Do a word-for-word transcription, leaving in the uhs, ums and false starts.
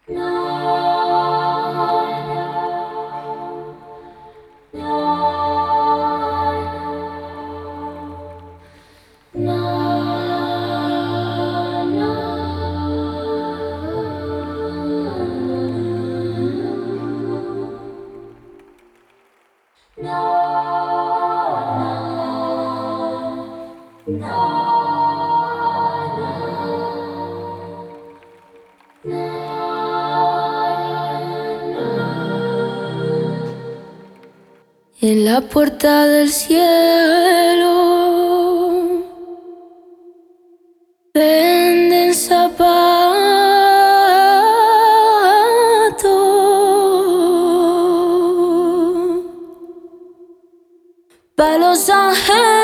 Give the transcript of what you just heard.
En la puerta del cielo venden zapatos pa' los ángeles